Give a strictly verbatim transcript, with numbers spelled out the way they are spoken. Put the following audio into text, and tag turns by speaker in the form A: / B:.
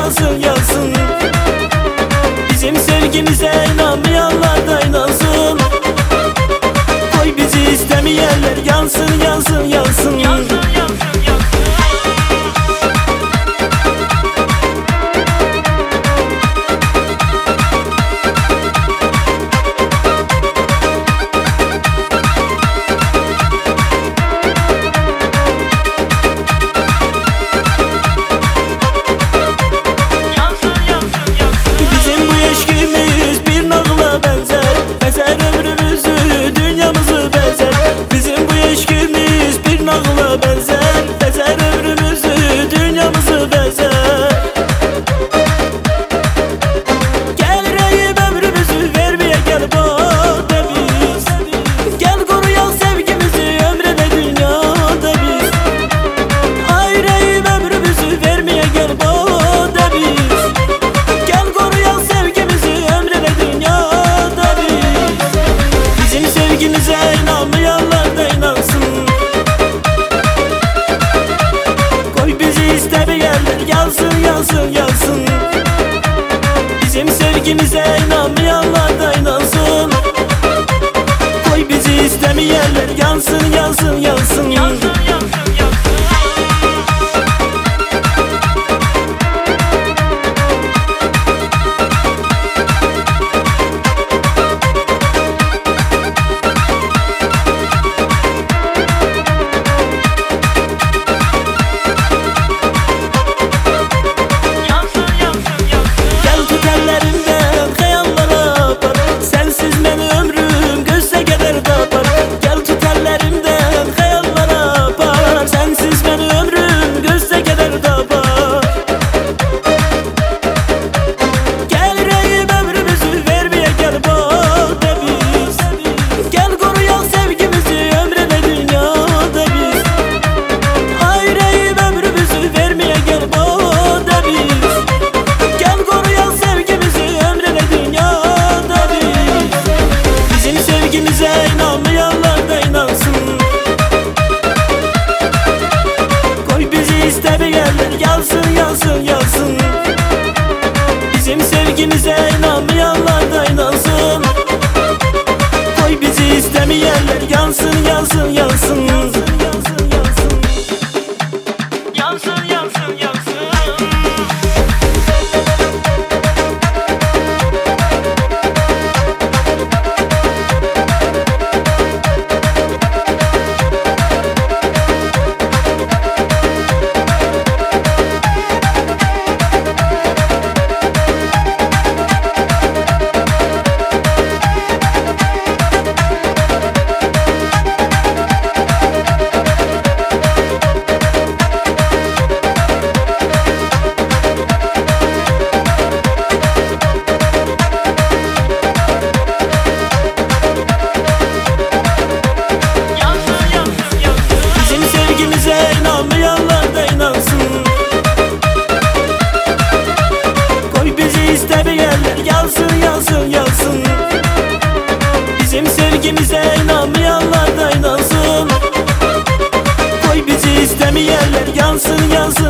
A: yansın yansın. Bizim sevgimize inanmayanlar da inansın. Koy bizi istemeyenler yansın yansın yansın. Yansın yansın yansın. Sevgimize inanmayanlar da inansın. Koy bizi istemeyenler yansın yansın yansın. Bizim sevgimize inanmayanlar da inansın. Koy bizi istemeyenler yansın yansın yansın. Yansın yansın yansın. Sevgimize inanmayanlar da inansın. Koy bizi istemeyenler yansın yansın yansın. Bizim sevgimize inanmayanlar da inansın. Koy bizi istemeyenler yansın yansın yansın. Yansın yansın yansın. Yansın yansın yansın. Sevgimize inanmayanlar da inansın. Koy bizi istemeyenler yansın yansın yansın. Bizim sevgimize inanmayanlar da inansın. Koy bizi istemeyenler yansın yansın.